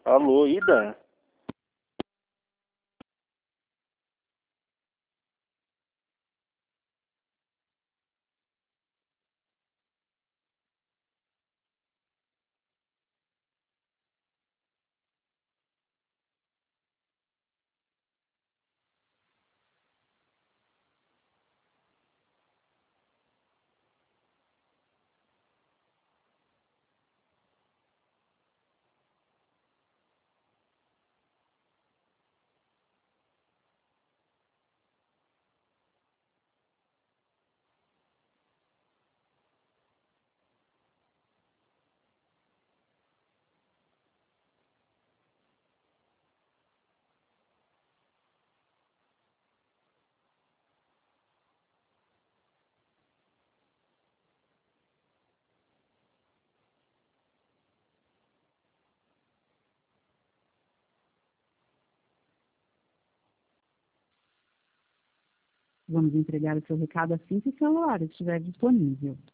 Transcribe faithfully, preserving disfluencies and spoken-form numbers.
Alô, Ida? Vamos entregar o seu recado assim que o celular estiver disponível.